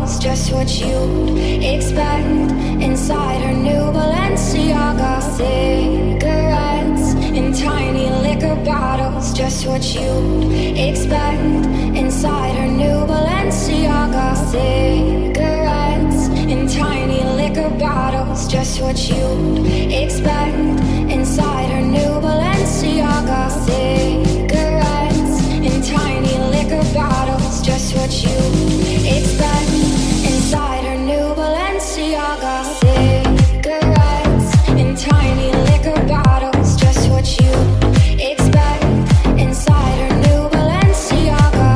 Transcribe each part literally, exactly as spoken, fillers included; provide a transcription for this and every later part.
bottles, just what you expect. Inside her new Balenciaga, cigarettes in tiny liquor bottles, just what you expect. Inside her new Balenciaga, cigarettes in tiny liquor bottles, just what you expect. Inside her new Balenciaga, cigarettes in tiny liquor bottles, just what you expect. Inside her new Balenciaga, cigarettes in tiny liquor bottles, just what you expect. Inside her new Balenciaga,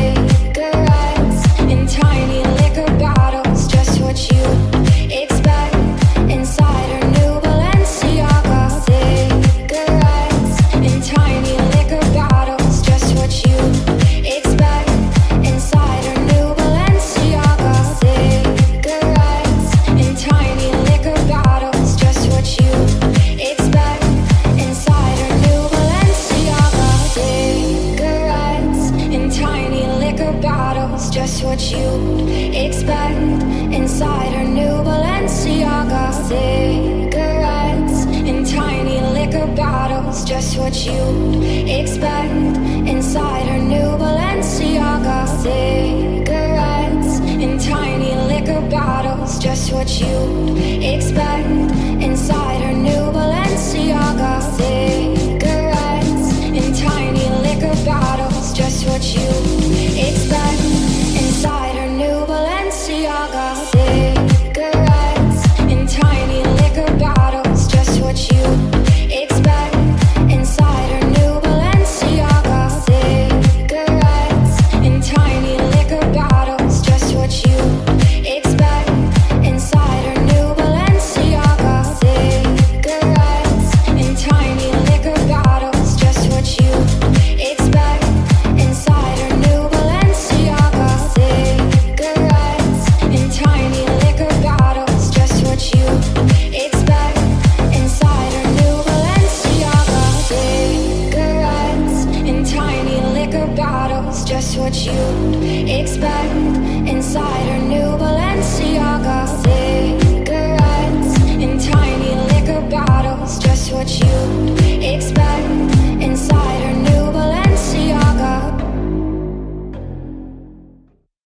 cigarettes in tiny liquor bottles, just what you expect. Inside her new Balenciaga, cigarettes in tiny liquor bottles, just what you expect. Inside her new Balenciaga, cigarettes in tiny liquor bottles, just what you expect. Inside her new Balenciaga, cigarettes in tiny liquor bottles, just what you expect. Inside her new Balenciaga, cigarettes in tiny liquor bottles, just what you expect. Inside her new Balenciaga, cigarettes in tiny liquor bottles, just what you expect. Inside her new Balenciaga, cigarettes in tiny liquor bottles, just what you expect. Inside her new Balenciaga, cigarettes in tiny liquor bottles, just what you expect. Inside her new Balenciaga, cigarettes in tiny liquor bottles, just what you expect. Inside her new Balenciaga, cigarettes in tiny liquor bottles, just what you expect. Inside her new Balenciaga, cigarettes in tiny liquor bottles, just what you expect. Inside her new Balenciaga, cigarettes in tiny liquor bottles, just what you expect. Inside her new